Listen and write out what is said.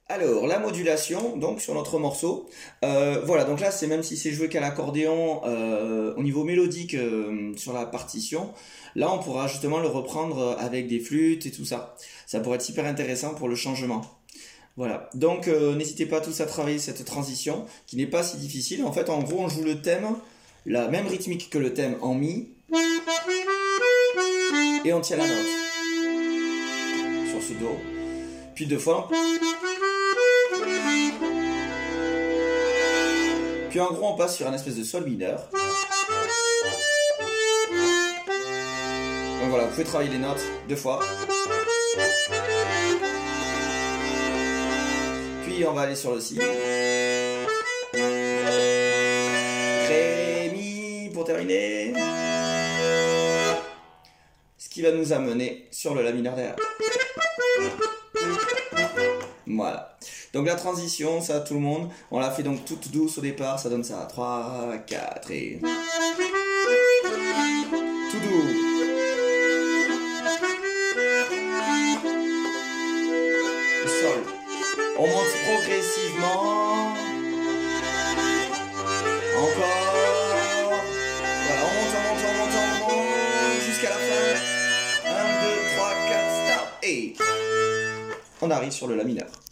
Alors, la modulation, donc sur notre morceau. Voilà, donc là, c'est même si c'est joué qu'à l'accordéon, au niveau mélodique sur la partition, là, on pourra justement le reprendre avec des flûtes et tout ça. Ça pourrait être super intéressant pour le changement. Voilà, donc n'hésitez pas tous à travailler cette transition, qui n'est pas si difficile. En fait, en gros, on joue le thème, la même rythmique que le thème en mi, et on tient la note sur ce do. Puis deux fois. Puis en gros, on passe sur un espèce de sol mineur. Donc voilà, vous pouvez travailler les notes deux fois. Puis on va aller sur le si. Ré, mi pour terminer. Ce qui va nous amener sur le la mineur derrière. Voilà. Donc la transition, ça tout le monde, on l'a fait donc toute douce au départ, ça donne ça. 3, 4 et... Tout doux. Le sol. On monte progressivement. Encore. Voilà, on monte jusqu'à la fin. 1, 2, 3, 4, stop. Et on arrive sur le la mineur.